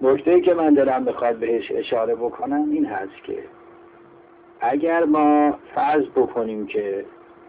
نکته‌ای که من دلم بخواد بهش اشاره بکنم این هست که اگر ما فرض بکنیم که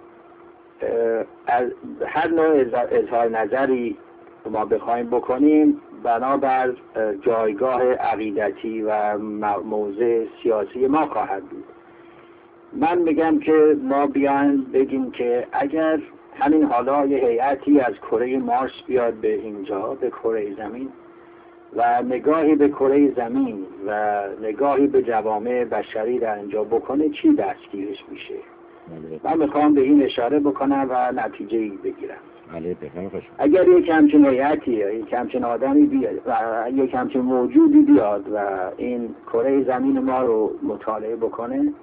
از هر نوع اظهار نظری ما بخوایم بکنیم بنابر جایگاه عقیدتی و موضع سیاسی ما خواهد بود. من میگم که ما بیان بگیم که اگر همین حالا یه هیئتی از کره مارس بیاد به اینجا به کره زمین و نگاهی به کره زمین و نگاهی به جوامع بشری در اینجا بکنه چی دستگیرش میشه؟ من میخوام به این اشاره بکنم و نتیجه‌ای بگیرم. اگر یک همچین هیئتی یک همچین آدمی بیاد و یک همچین موجودی بیاد و این کره زمین ما رو مطالعه بکنه،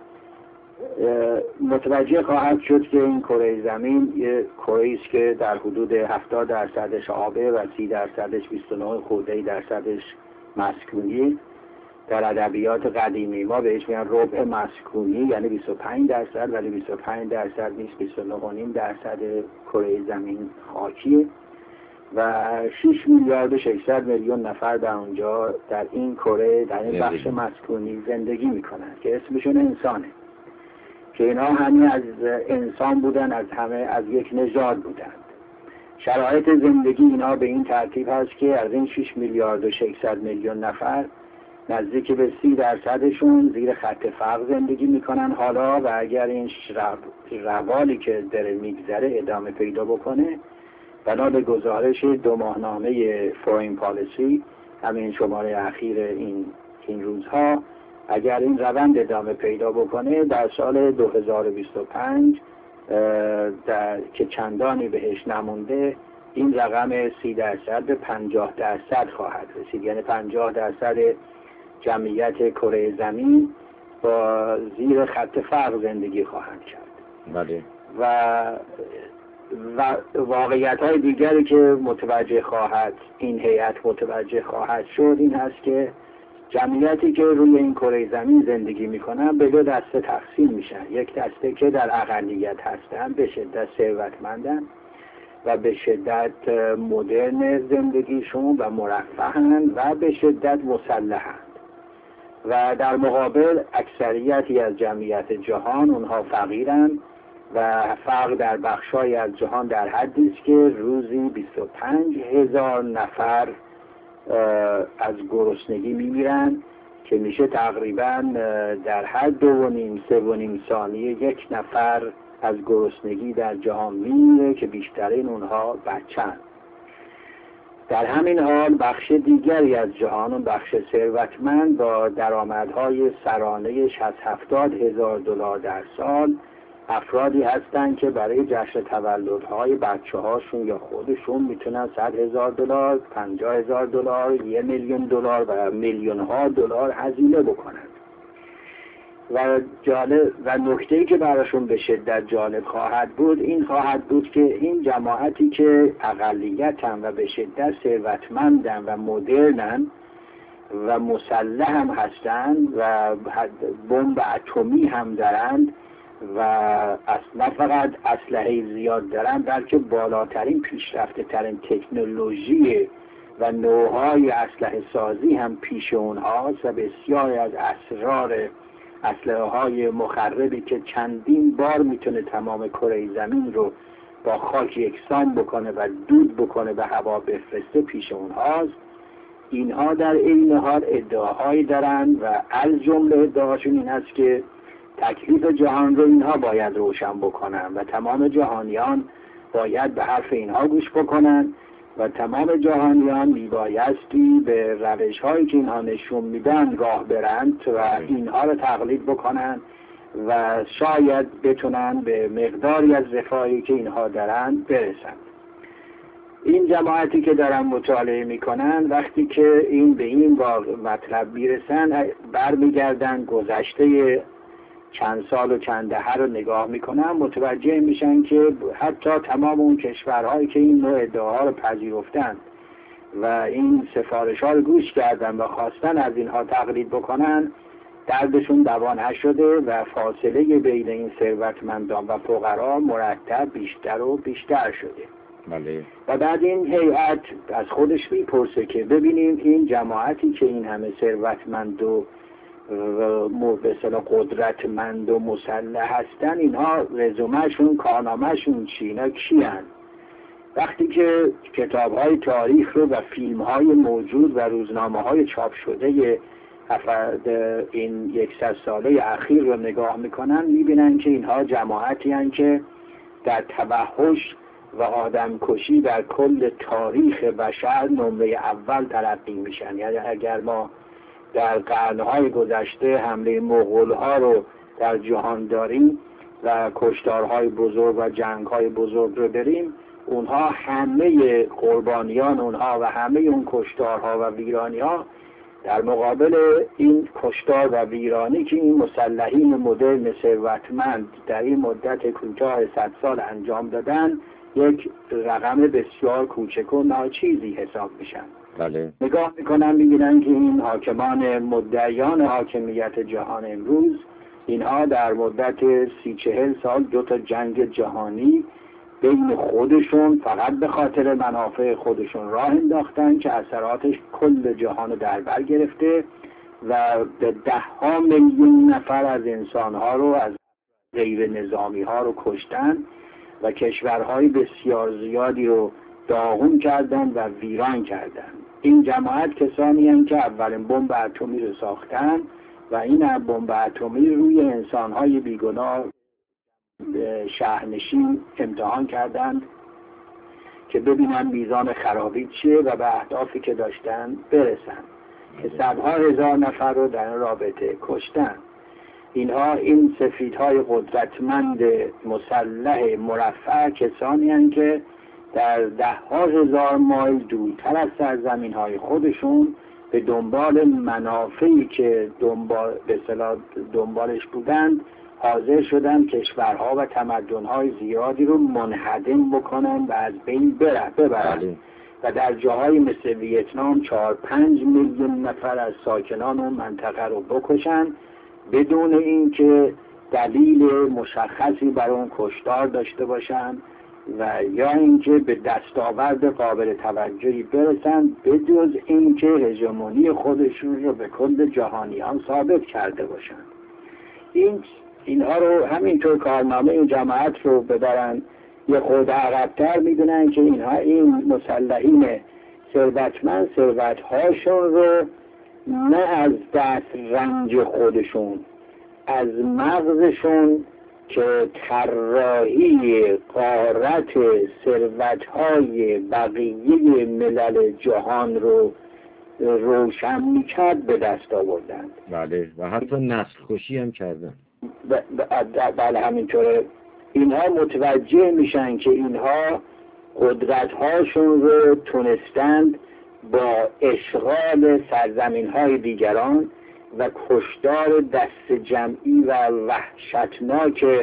متوجه خواهد شد که این کره زمین یک کره است که در حدود 70% آبه و 30%، 29 خورده درصدش مسکونی. در ادبیات قدیمی ما بهش میگن ربع مسکونی، یعنی 25%، ولی 25% نیست، 29.5% کره زمین خاکیه و 6 میلیارد و 600 میلیون نفر در اونجا در این کره در این بخش مسکونی زندگی میکنن که اسمشون انسانه، که اینا همه از انسان بودن، از یک نژاد بودن. شرایط زندگی اینا به این ترتیب هست که از این 6 میلیارد و 600 میلیون نفر نزدیک به 30%شون زیر خط فقر زندگی میکنن حالا، و اگر این روالی که داره میگذره ادامه پیدا بکنه بنا به گزارش 2 ماهنامه فورین پالیسی، همین شماره اخیر این روزها، اگر این روند ادامه پیدا بکنه در سال 2025 که چندانی بهش نمونده این رقم 30% به 50% خواهد رسید، یعنی 50% جمعیت کره زمین با زیر خط فقر زندگی خواهند کرد. بله. و واقعیت‌های دیگری که متوجه خواهد این هیئت متوجه خواهد شد این هست که جمعیتی که روی این کره زمین زندگی میکنن به 2 دسته تقسیم میشن. یک دسته که در اقلیت هستن، به شدت ثروتمندن و به شدت مدرن زندگیشون و مرفهن و به شدت مسلحن، و در مقابل اکثریتی از جمعیت جهان اونها فقیرن و فقر در بخشای از جهان در حدی است که روزی 25,000 نفر از گرسنگی میمیرن، که میشه تقریبا در هر 2.5-3.5 ثانیه 1 نفر از گرسنگی در جهان میمیره که بیشترین اونها بچه‌ن. در همین حال بخش دیگری از جهان، اون بخش ثروتمند با درآمدهای سرانه 60-70 هزار دلار در سال، افرادی هستند که برای جشن تولدهای بچه هاشون یا خودشون میتونن 100,000 دلار، 50,000 دلار، 1,000,000 دلار و میلیون ها دلار هزینه بکنن. و نکته‌ای که براشون به شدت جالب خواهد بود این خواهد بود که این جماعتی که اقلیتن و به شدت ثروتمندن و مدرنن و مسلح هم هستن و بمب اتمی هم دارند و نه فقط اسلحه زیاد دارن بلکه بالاترین پیشرفته ترین تکنولوژی و نوعهای اسلحه سازی هم پیش اونهاست و بسیاری از اسلحه های مخربی که چندین بار میتونه تمام کره زمین رو با خاک یکسان بکنه و دود بکنه به هوا بفرسته پیش اونهاست. اینها در این حال ادعاهایی دارن و از جمله ادعاشون این است که تکلیف جهان رو اینها باید روشن بکنن و تمام جهانیان باید به حرف اینها گوش بکنن و تمام جهانیان میبایستی به روش هایی که اینها نشون میدن راه برند و اینها رو تقلید بکنن و شاید بتونن به مقداری از رفاهی که اینها دارن برسن. این جماعتی که دارن مطالعه میکنن وقتی که این به این مطلب میرسن برمیگردن گذشته چند سال و چند دهه رو نگاه میکنن، متوجه میشن که حتی تمام اون کشورهایی که این نوع ادعاها رو پذیرفتن و این سفارش ها رو گوش کردن و خواستن از اینها تقلید بکنن دردشون دوا نشده و فاصله بین این ثروتمندان و فقرا مرتب بیشتر و بیشتر شده. بله. و بعد این هیئت از خودش میپرسه که ببینیم این جماعتی که این همه ثروتمند و به اصطلاح قدرتمند و مسلح هستن، اینها رزومهشون کارنامهشون چی؟ اینا کیان؟ وقتی که کتاب‌های تاریخ رو و فیلم‌های موجود و روزنامه‌های چاپ شده این 100 ساله اخیر رو نگاه میکنن، میبینن که اینها جماعتی هستند که در توحش و آدمکشی در کل تاریخ بشر نمره اول تلقی میشن. یعنی اگر ما در قرن‌های گذشته حمله مغول‌ها رو در جهان داریم و کشتارهای بزرگ و جنگ‌های بزرگ رو داریم، اونها همه قربانیان اونها و همه اون کشتارها و ویرانی‌ها در مقابل این کشتار و ویرانی که این مسلحین مدرن ثروتمند در این مدت کوتاه 100 سال انجام دادن، یک رقم بسیار کوچک و ناچیزی حساب میشن. بله. نگاه میکنن میبینن که این حاکمان مدعیان حاکمیت جهان امروز، اینها در مدت 30-40 سال 2 جنگ جهانی بین خودشون فقط به خاطر منافع خودشون راه انداختن که اثراتش کل جهان در بر گرفته و به 10 میلیون نفر از انسانها رو، از غیر نظامی ها رو کشتن و کشورهای بسیار زیادی رو داغون کردن و ویران کردن. این جماعت کسانی هستند که اولین بمب اتمی رو ساختن و این بمب اتمی روی انسانهای بیگناه شهرنشین امتحان کردند که ببینن میزان خرابی چیه و به اهدافی که داشتن برسن، که 100,000 نفر رو در این رابطه کشتن. اینها، این سفیدهای قدرتمند مسلح مرفع، کسانی هستند که در 10,000 مایل دورتر از سرزمین‌های خودشون به دنبال منافعی که دنبالش بودند حاضر شدن کشورها و تمدن‌های زیادی رو منهدم بکنن و از بین ببرن و در جاهای مثل ویتنام 4-5 میلیون نفر از ساکنان اون منطقه رو بکشن بدون اینکه دلیل مشخصی برای اون کشتار داشته باشن و یا اینکه به دستاورد قابل توجهی برسن، بجز اینکه هژمونی خودشون رو به کل جهانیان ثابت کرده باشن. اینها رو همینطور کارنامه این جماعت رو ببرن یه خورده عقب‌تر، میدونن که اینها، این مسلحین ثروتمند، ثروت‌هاشون رو نه از دست رنج خودشون، از مغزشون که طراحی غارت ثروت‌های بقیه ملل جهان رو روشن می‌کرد به دست آوردن. بله، و حتی نسل کشی هم کردن. بله همینطوره. اینها متوجه میشن که اینها قدرت‌هاشون رو تونستند با اشغال سرزمین‌های دیگران و کشتار دست جمعی و وحشتناک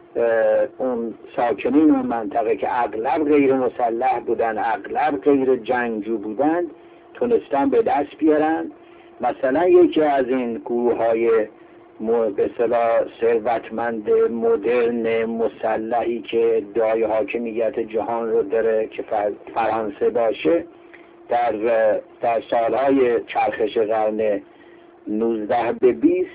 اون ساکنین اون منطقه که اغلب غیر مسلح بودن، اغلب غیر جنگجو بودن، تونستن به دست بیارن. مثلا یکی از این گروه‌های به اصطلاح ثروتمند مدرن مسلحی که ادعای حاکمیت جهان رو داره که فرانسه باشه، در سالهای چرخش قرن 19 به 20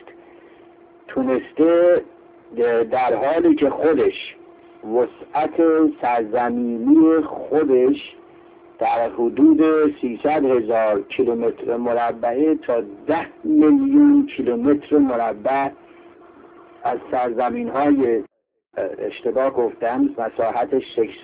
تونسته در حالی که خودش وسعت سرزمینی خودش در حدود 300,000 کیلومتر مربع تا 10 میلیون کیلومتر مربع از سرزمین‌های اشتباه گفتم مساحتش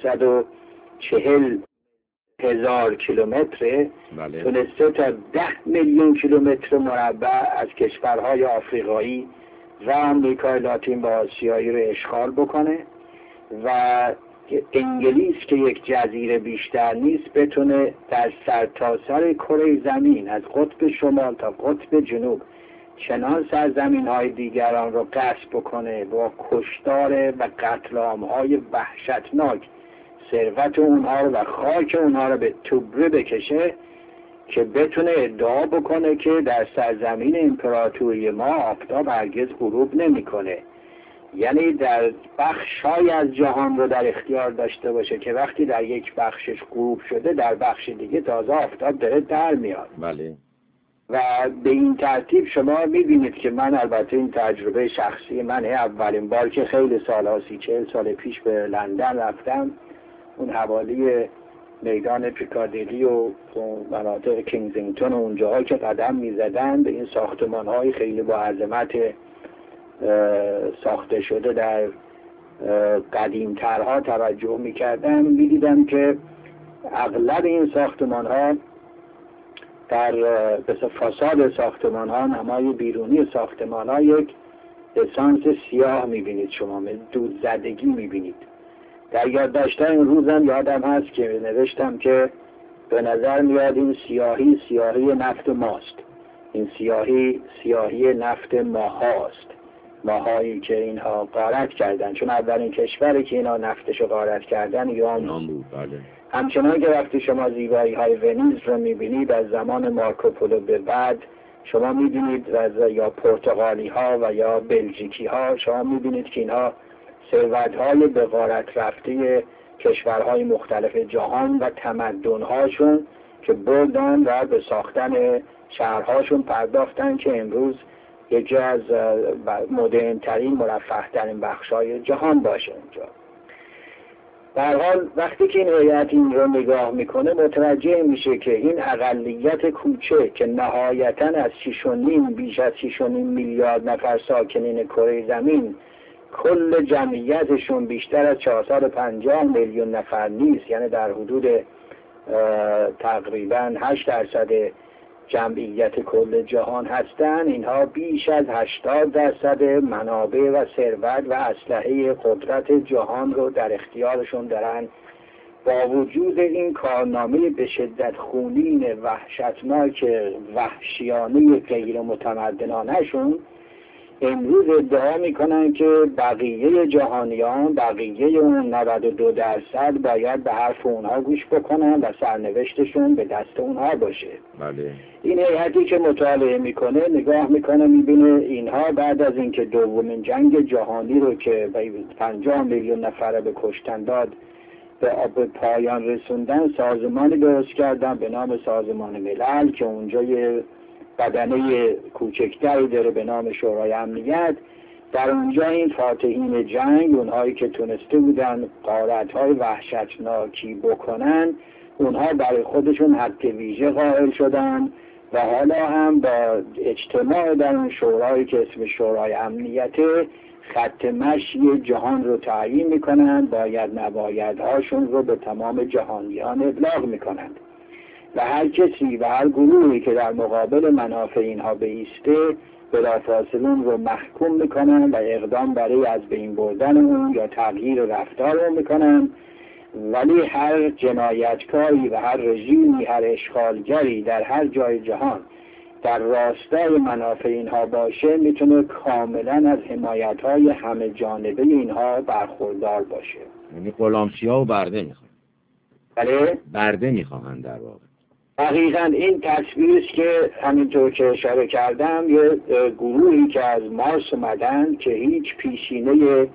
640,000 کیلومتر، بله. تونسته تا 10 میلیون کیلومتر مربع از کشورهای آفریقایی و آمریکای لاتین و آسیایی رو اشغال بکنه و انگلیس که یک جزیره بیشتر نیست بتونه در سرتاسر کره زمین از قطب شمال تا قطب جنوب چنان سرزمین‌های دیگران رو غصب بکنه، با کشتار و قتل عام‌های وحشتناک ثروت اونها رو و خاک اونها رو به توبره بکشه که بتونه ادعا بکنه که در سرزمین امپراتوری ما آفتاب هرگز غروب نمی‌کنه یعنی در بخش‌های از جهان رو در اختیار داشته باشه که وقتی در یک بخشش غروب شده در بخش دیگه تازه آفتاب داره در میاد. بله. و به این ترتیب شما میبینید که من البته این تجربه شخصی منه، اولین بار که خیلی سالها 30-40 سال پیش به لندن رفتم، اون حوالی میدان پیکادیلی و مناطق کینگزینگتون و اونجاها که قدم میزدن به این ساختمان‌های خیلی با عظمت ساخته شده در قدیمترها توجه میکردم، میدیدم که اغلب این ساختمان‌ها در فاساد ساختمان‌ها، نمای بیرونی ساختمان‌ها یک اسانس سیاه میبینید، شما دود زدگی میبینید. در یادداشت‌های این روزم یادم هست که نوشتم که به نظر میاد این سیاهی نفت ماست، این سیاهی نفت ماهاست، ماهایی که اینها غارت کردن، چون اولین کشوری که اینها نفتشو غارت کردن ایران بود. بله. همچنان که وقتی شما زیبایی‌های ونیز رو می‌بینید از زمان مارکوپولو به بعد، شما می‌بینید یا پرتغالی‌ها و یا بلژیکی‌ها، شما می‌بینید که اینها ثروت‌های به غارت رفته کشورهای مختلف جهان و تمدن‌هاشون که بردن و به ساختن شهرهاشون پرداختن که امروز یکی از مدرن‌ترین مرفه‌ترین بخش‌های جهان باشه اونجا. در حال وقتی که این هیئت این رو نگاه میکنه متوجه میشه که این اقلیت کوچک که نهایتاً از بیش از 6.5 میلیارد نفر ساکنین کره زمین کل جمعیتشون بیشتر از 450 میلیون نفر نیست، یعنی در حدود تقریباً 8% جمعیت کل جهان هستند، اینها بیش از 80% منابع و ثروت و اسلحه قدرت جهان رو در اختیارشون دارن. با وجود این کارنامه به شدت خونین وحشتناک وحشیانه غیر متمدنانه‌شون، امروز ادعا میکنن که بقیه جهانیان، بقیه اون 92% باید به حرف اونها گوش بکنن و سرنوشتشون به دست اونها باشه. بله. این هیئتی که مطالعه میکنه نگاه میکنه میبینه اینها بعد از اینکه دومین جنگ جهانی رو که 50 میلیون نفر به کشتن داد به پایان رسوندن، سازمانی درست کردن به نام سازمان ملل که اونجا یه بدنه کوچکتری داره به نام شورای امنیت. در اونجا این فاتحین جنگ، اونهایی که تونسته بودن غارت‌های وحشتناکی بکنن، اونها برای خودشون حق ویژه قائل شدن و حالا هم با اجتماع در اون شورایی که اسم شورای امنیته خط مشی جهان رو تعیین میکنن، باید نبایدهاشون رو به تمام جهانیان ابلاغ میکنند و هر کسی و هر گروهی که در مقابل منافع اینها بایسته بلافاصله اون رو محکوم میکنن و اقدام برای از بین بردن اون یا تغییر رفتار اون میکنن. ولی هر جنایتکاری و هر رژیمی، هر اشغالگری در هر جای جهان در راستای منافع اینها باشه میتونه کاملا از حمایت‌های همه جانبه اینها برخوردار باشه. یعنی غلامسی‌ها و برده میخوان. بله؟ برده میخوان در واقع. دقیقاً این تصویری است که همینطور که اشاره کردم یه گروهی که از مارس اومدن که هیچ پیشینه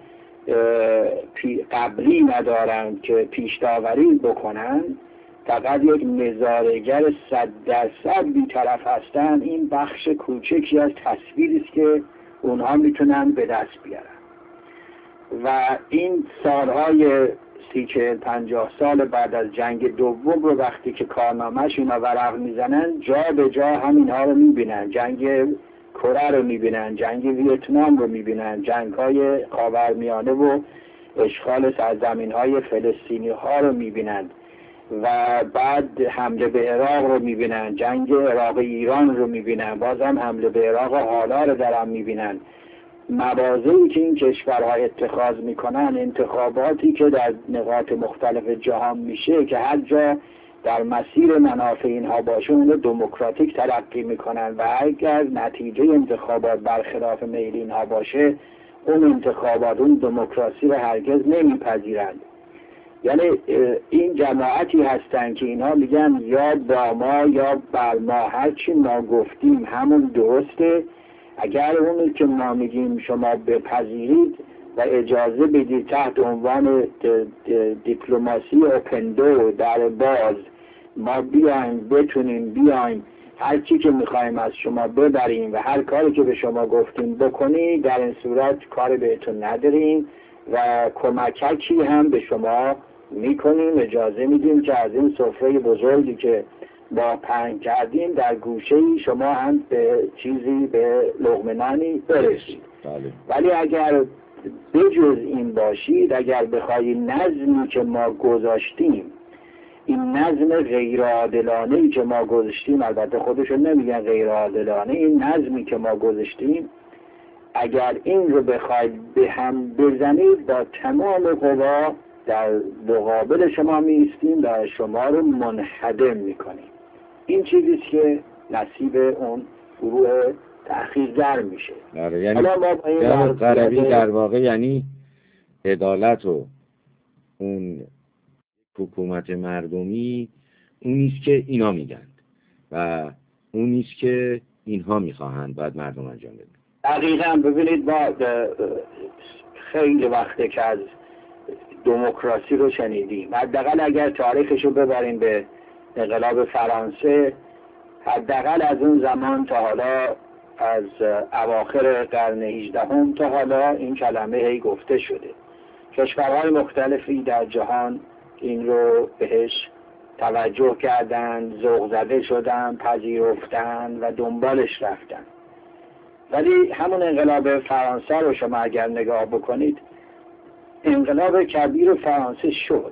قبلی ندارند که پیش داوری بکنن، فقط یک نظاره‌گر 100% بی‌طرف هستن. این بخش کوچکی از تصویری است که اونها میتونن به دست بیارن و این سالهای 30-40-50 سال بعد از جنگ دوم رو وقتی که کارنامه‌ش اینا ورق میزنن، جا به جا همینها رو میبینن. جنگ کره رو میبینن، جنگ ویتنام رو میبینن، جنگ‌های خاورمیانه و اشغال سرزمین‌های فلسطینی ها رو میبینن و بعد حمله به عراق رو میبینن، جنگ عراق ایران رو میبینن، بازم حمله به عراق حالا رو دارن میبینن. مواضعی که این کشورها اتخاذ میکنن، انتخاباتی که در نقاط مختلف جهان میشه که هر جا در مسیر منافع اینها باشه اون رو دموکراتیک تلقی میکنن و اگر نتیجه انتخابات برخلاف میل اینها باشه اون انتخابات، اون دموکراسی رو هرگز نمیپذیرند. یعنی این جماعتی هستن که اینها میگن یا با ما یا بر ما، هرچی ما گفتیم همون درسته، اگر اونی که ما میگیم شما بپذیرید و اجازه بدید تحت عنوان دیپلماسی اوپن دور، در باز، ما بتونیم بیایم هر چی که میخوایم از شما ببریم و هر کاری که به شما گفتیم بکنید، در این صورت کار بهتون نداریم و کمککی هم به شما میکنیم، اجازه میدیم که از این سفره بزرگی که با پهن کردیم در گوشه‌ای شما هم به چیزی، به لقمه نانی برسید. ولی اگر بجز این باشید، اگر بخواهید نظمی که ما گذاشتیم، این نظم غیرعادلانه‌ای که ما گذاشتیم، البته خودشون نمیگن غیرعادلانه، این نظمی که ما گذاشتیم اگر این رو بخواید به هم بزنید، با تمام قوا در مقابل شما میستیم و شما رو منهدم میکنیم. این چیزیست که نصیب اون گروه تحقیقگر میشه. یعنی غربی در واقع یعنی عدالت و اون حکومت مردمی اونیست که اینا میگند و اونیست که اینها میخواهند باید مردم انجام بدن. دقیقاً. ببینید ما خیلی وقته که از دموکراسی رو شنیدیم، حداقل اگر تاریخش رو ببریم به انقلاب فرانسه، حداقل از اون زمان تا حالا، از اواخر قرن 18 تا حالا این کلمه هی گفته شده. کشورهای مختلفی در جهان این رو بهش توجه کردن، ذوق زده شدن، پذیرفتن و دنبالش رفتن. ولی همون انقلاب فرانسه رو شما اگر نگاه بکنید، انقلاب کبیر فرانسه شد،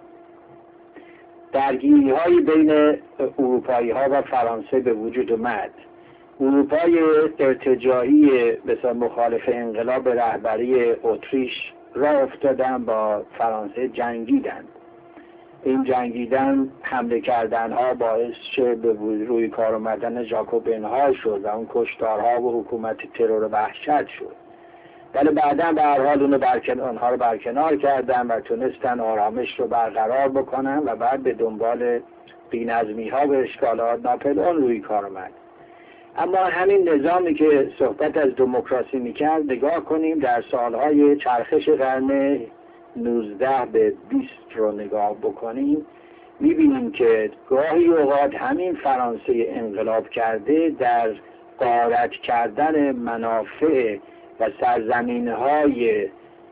درگیری های بین اروپایی ها و فرانسه به وجود اومد. اروپای ارتجاعی مثل مخالف انقلاب به رهبری اتریش راه افتادن، با فرانسه جنگیدن. این جنگیدن، حمله کردن ها باعث شد به روی کار آمدن ژاکوبین ها شد و اون کشتارها و حکومت ترور وحشت شد. ولی بعدا به هر حال آنها رو برکنار کردن و تونستن آرامش رو برقرار بکنن و بعد به دنبال بی‌نظمی ها و اشکالات ناپلئون روی کار آمد. اما همین نظامی که صحبت از دموکراسی میکرد، نگاه کنیم در سالهای چرخش قرن 19 به 20 رو نگاه بکنیم، میبینیم که گاهی اوقات همین فرانسه انقلاب کرده در غارت کردن منافع و سرزمین‌های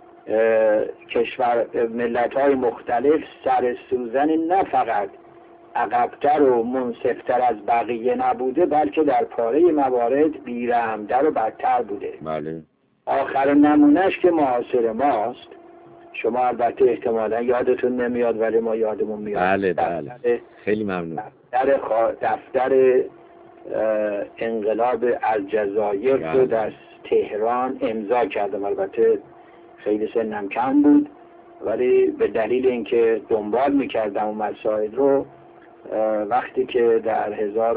کشور ملت‌های مختلف سر سوزن نه فقط عقب‌تر و منصف‌تر از بقیه نبوده، بلکه در پاره موارد بی‌رحم‌تر و بدتر بوده. بله. آخر نمونهش که معاصر ماست، شما البته احتمالا یادتون نمیاد ولی ما یادمون میاد. بله. خیلی ممنون. دفتر انقلاب الجزایر رو در تهران امضا کردم. البته خیلی سنم کم بود، ولی به دلیل اینکه دنبال میکردم اون مسائل رو، وقتی که در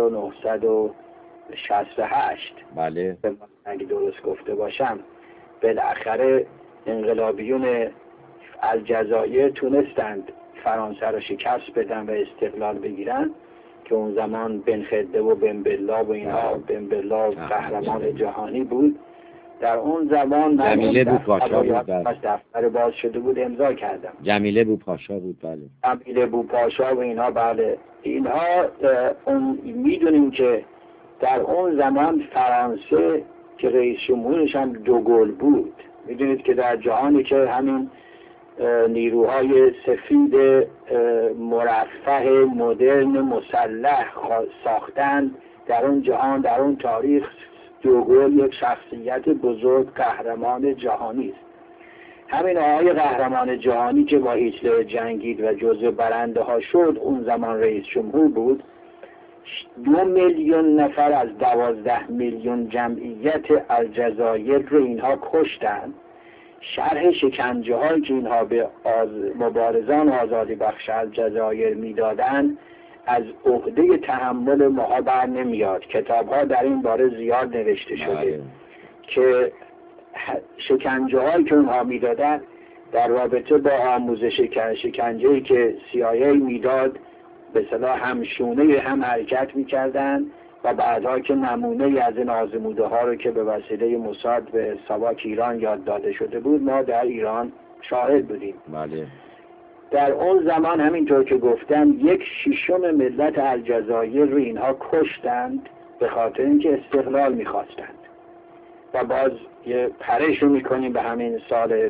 1968 بله اگه درست گفته باشم، بالاخره انقلابیون الجزایر تونستند فرانسه رو شکست بدن و استقلال بگیرن، که اون زمان بن خلده و بن بلا و اینها، بن بلا قهرمان جهانی بود. در اون زمان جمیله بوپاشا بود، دفتر باز شده بود، امضا کردم. جمیله بوپاشا بود. بله جمیله بوپاشا و اینها. بله اینها میدونیم که در اون زمان فرانسه که رئیس جمهورش هم دوگل بود. میدونید که در جهانی که همین نیروهای سفید مرفه مدرن مسلح ساختن، در اون جهان، در اون تاریخ، دوگل یک شخصیت بزرگ، قهرمان جهانی است. همین آقای قهرمان جهانی که با هیتلر جنگید و جزو برنده ها شد، اون زمان رئیس جمهور بود. 2 میلیون نفر از 12 میلیون جمعیت الجزایر رو اینها کشتن. شرح شکنجه هایی که اینها به مبارزان آزادی بخش الجزایر میدادن از عهده تحمل ما بر نمیاد. کتاب ها در این باره زیاد نوشته شده که شکنجه هایی که اونها میدادن در رابطه با آموزش شکنجه‌ای که CIA میداد، به اصطلاح همشونه هم حرکت میکردن و بعدها که نمونه از این آزموده ها رو که به وسیله موساد به ساواک ایران یاد داده شده بود ما در ایران شاهد بودیم. بله. در اون زمان همینطور که گفتم 1/6 ملت الجزایر رو اینها کشتند به خاطر اینکه استقلال میخواستند. و باز یه پرش رو میکنیم به همین سال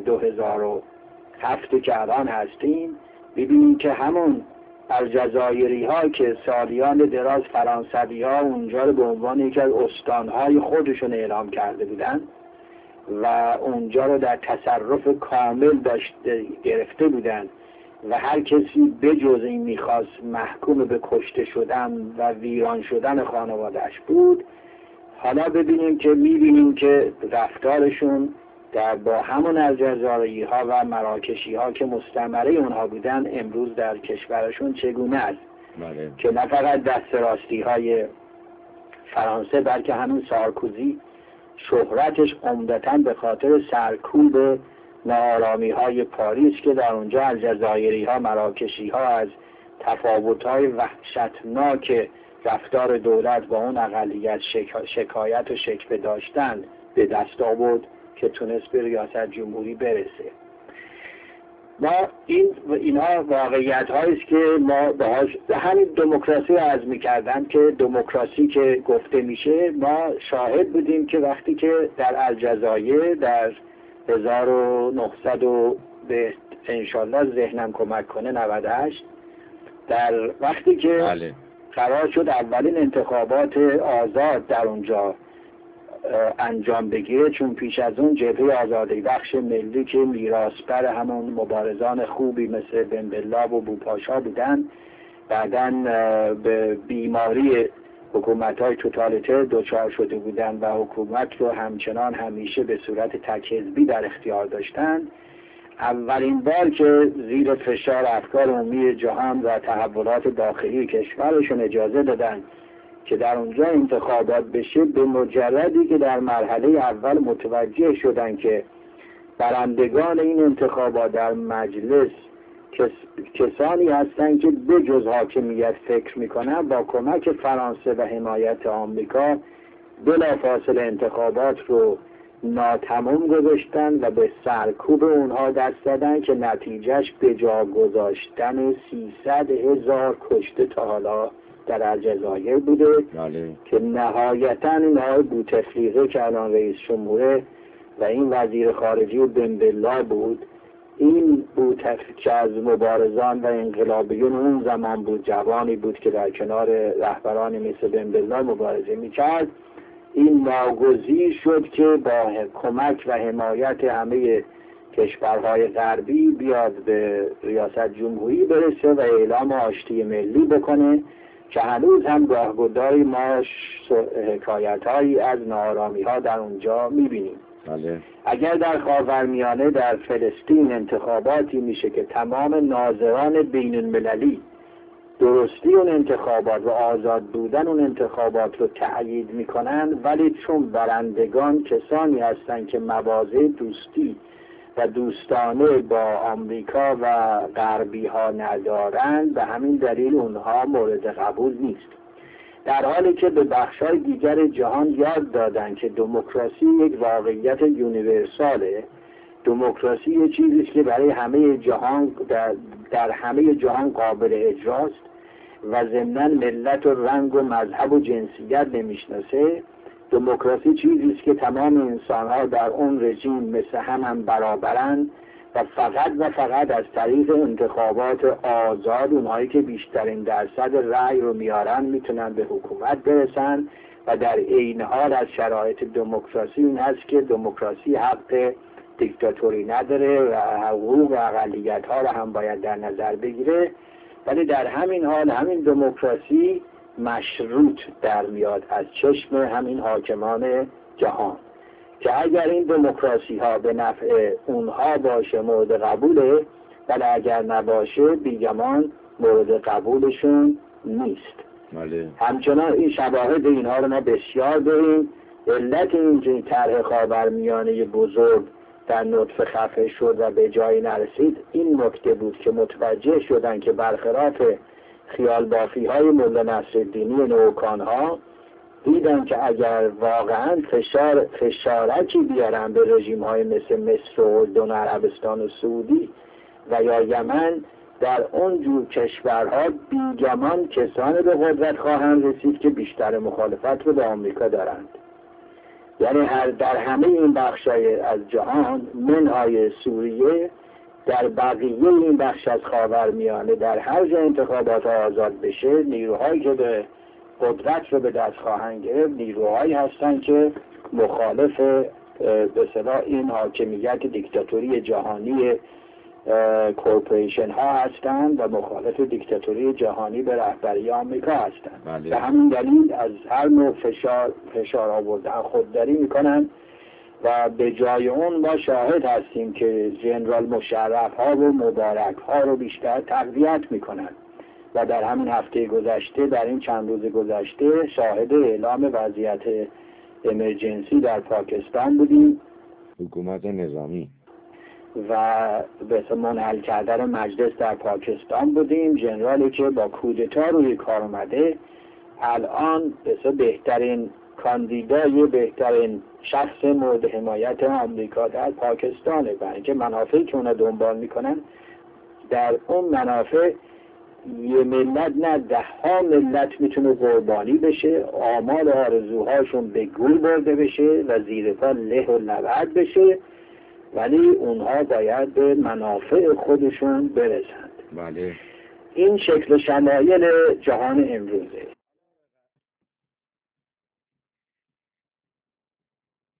2007 که الان هستیم، ببینیم که همون الجزایری ها که سالیان دراز فرانسوی ها اونجا رو به عنوان یکی از استانهای خودشون اعلام کرده بودن و اونجا رو در تصرف کامل گرفته بودن و هر کسی بجز این میخواست محکوم به کشته شدن و ویران شدن خانوادهش بود. حالا ببینیم که میبینیم که رفتارشون با همون الجزایری ها و مراکشی ها که مستعمره اونها بودن امروز در کشورشون چگونه است. بله. که نه فقط دست راستی های فرانسه بلکه همین سارکوزی شهرتش عمدتاً به خاطر سرکوب ناآرامی های پاریس که در اونجا الجزایری ها مراکشی ها از تفاوت های وحشتناک رفتار دولت با اون اقلیت شکایت و شکوه داشتن به دست آورد که تونست به ریاست جمهوری برسه. ما اینها واقعیت هاییست که ما باهاش همین دموکراسی رو عرض می‌کردم که دموکراسی که گفته میشه ما شاهد بودیم که وقتی که در الجزایر در 1900 به انشالله ذهنم کمک کنه 98 در وقتی که بله. قرار شد اولین انتخابات آزاد در اونجا انجام بگیره، چون پیش از اون جبهه آزادی بخش ملی که میراثبر همون مبارزان خوبی مثل بن بلا و بوپاشا بودن بعداً به بیماری حکومت‌های توتالیتر دچار شده بودن و حکومت رو همچنان همیشه به صورت تک حزبی در اختیار داشتن. اولین بار که زیر فشار افکار عمومی جهان و تحولات داخلی کشورشون اجازه دادن که در اونجا انتخابات بشه، به مجردی که در مرحله اول متوجه شدن که برندگان این انتخابات در مجلس کسانی هستند که بجز حاکمیت فکر میکنن، با کمک فرانسه و حمایت آمریکا بلافاصله انتخابات رو ناتمام گذاشتن و به سرکوب اونها دست دادن که نتیجهش به جا گذاشتن 300,000 کشته تا حالا در الجزایر بوده. بله. که نهایتاً این آقای بوتفلیقه که الان رئیس جمهوره و این وزیر خارجی بن بلا بود، این بوتفلیقه که از مبارزان و انقلابیون اون زمان بود، جوانی بود که در کنار رهبرانی مثل بن بلا مبارزه میکرد، این ناگزیر شد که با کمک و حمایت همه کشورهای غربی بیاد به ریاست جمهوری برسه و اعلام آشتی ملی بکنه که هنوز هم گاهگداری ما حکایت‌هایی از ناآرامی‌ها در اونجا می‌بینیم. بله. اگر در خاورمیانه در فلسطین انتخاباتی میشه که تمام ناظران بین‌المللی درستی اون انتخابات و آزاد بودن اون انتخابات رو تأیید میکنن، ولی چون برندگان کسانی هستند که مواضع دوستی و دوستانه با آمریکا و غربی ها ندارند، به همین دلیل اونها مورد قبول نیست. در حالی که به بخش‌های دیگر جهان یاد دادن که دموکراسی یک واقعیت یونیورساله، دموکراسی یه چیزیست که برای همه جهان در همه جهان قابل اجراست و ضمناً ملت و رنگ و مذهب و جنسیت نمیشناسه. دموکراسی چیزیست که تمام انسان‌ها در اون رژیم مثل هم برابرند و فقط از طریق انتخابات آزاد اونهایی که بیشترین درصد رأی رو میارن میتونن به حکومت برسن و در عین حال از شرایط دموکراسی این هست که دموکراسی حق دیکتاتوری نداره و حقوق و اقلیت‌ها رو هم باید در نظر بگیره، ولی در همین حال همین دموکراسی مشروط در میاد از چشم همین حاکمان جهان که اگر این دموکراسی ها به نفع اونها باشه مورد قبوله، ولی اگر نباشه بیگمان مورد قبولشون نیست. بله. همچنان این شواهد اینها رو ما بسیار داریم. علت این طرح خاورمیانه بزرگ در نطفه خفه شد و به جایی نرسید این نکته بود که متوجه شدن که برخلاف خیال بافی های مولا نصرالدینی نوکان ها، دیدن که اگر واقعا فشارکی بیارن به رژیم های مثل مصر و اردن و عربستان و سعودی و یا یمن، در اون جور کشورها بیگمان کسانی به قدرت خواهند رسید که بیشتر مخالفت رو به آمریکا دارند. یعنی در همه این بخشای از جهان منهای سوریه، در بقیه این بخش از خاورمیانه، در هر جا انتخابات آزاد بشه، نیروهایی که به قدرت رو به دست خواهند گرفت نیروهایی هستند که مخالف به اصطلاح این حاکمیت دیکتاتوری جهانی کورپوریشن ها هستند و مخالف دیکتاتوری جهانی به رهبری آمریکا هستند. به همین دلیل از هر نوع فشار آوردن خودداری میکنن و به جای اون ما شاهد هستیم که جنرال مشرف ها و مبارک ها رو بیشتر تقویت میکنن و در همین هفته گذشته، در این چند روز گذشته، شاهد اعلام وضعیت امرجنسی در پاکستان بودیم، حکومت نظامی و به منحل کردن مجلس در پاکستان بودیم. جنرالی که با کودتا روی کار اومده الان بهترین کاندیدای بهترین شخص مورد حمایت آمریکا در پاکستانه، برای اینکه منافعی که اونا دنبال میکنن در اون منافع یه ملت نه 10 ملت میتونه قربانی بشه، آمال آرزوهاشون به گول برده بشه و زیر پا له و لبد بشه، ولی اونها باید به منافع خودشون برسند. بله. این شکل شمایل جهان امروزه.